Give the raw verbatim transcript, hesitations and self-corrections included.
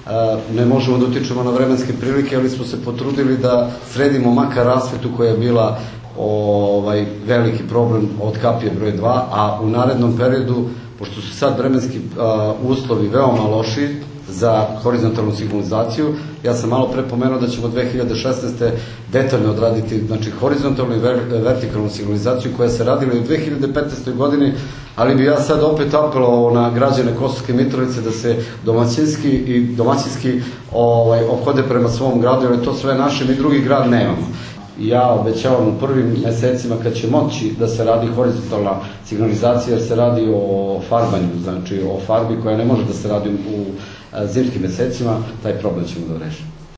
ne možemo da utičemo na vremenske prilike, ali smo se potrudili da sredimo makar rasvetu koja je bila veliki problem od kapije broj dva, a u narednom periodu, pošto su sad vremenski uslovi veoma loši za horizontalnu signalizaciju, ja sam malo pre pomenuo da ćemo dve hiljade šesnaeste. detaljno odraditi horizontalnu i vertikalnu signalizaciju koja se radila i u dve hiljade petnaestoj. godini, ali bi ja sad opet apelovao na građane Kosovske Mitrovice da se domaćinski i domaćinski ophode prema svom gradu, jer je to sve naše, mi drugi grad nemamo. Ja obećavam u prvim mesecima kad će moći da se radi horizontalna signalizacija, jer se radi o farbanju, znači o farbi koja ne može da se radi u zimskim mesecima, taj problem ćemo da rešimo.